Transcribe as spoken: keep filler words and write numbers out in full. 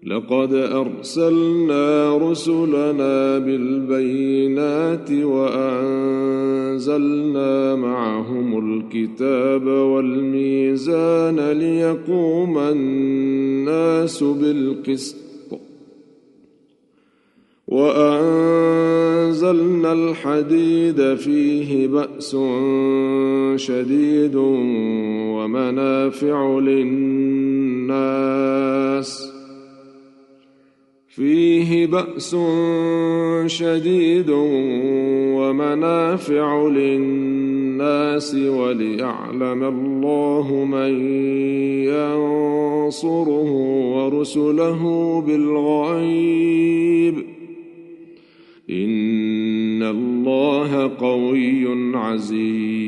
لقد أرسلنا رسلنا بالبينات وأنزلنا معهم الكتاب والميزان ليقوم الناس بالقسط وأنزلنا الحديد فيه بأس شديد ومنافع للناس فيه بأس شديد ومنافع للناس وليعلم الله من ينصره ورسله بالغيب إن الله قوي عزيز.